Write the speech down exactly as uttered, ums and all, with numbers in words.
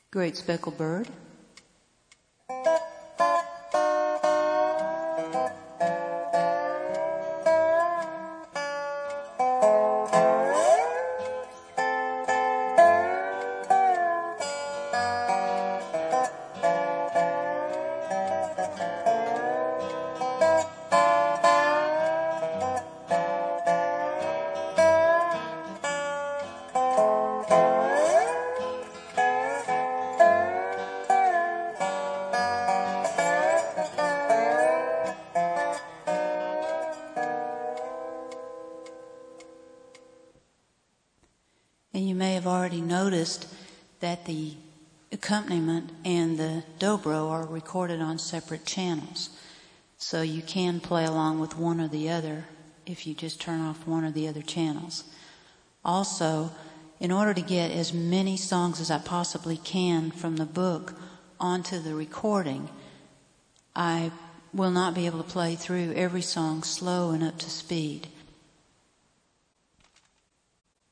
Great Speckled Bird. And you may have already noticed that the accompaniment and the dobro are recorded on separate channels. So you can play along with one or the other if you just turn off one or the other channels. Also, in order to get as many songs as I possibly can from the book onto the recording, I will not be able to play through every song slow and up to speed.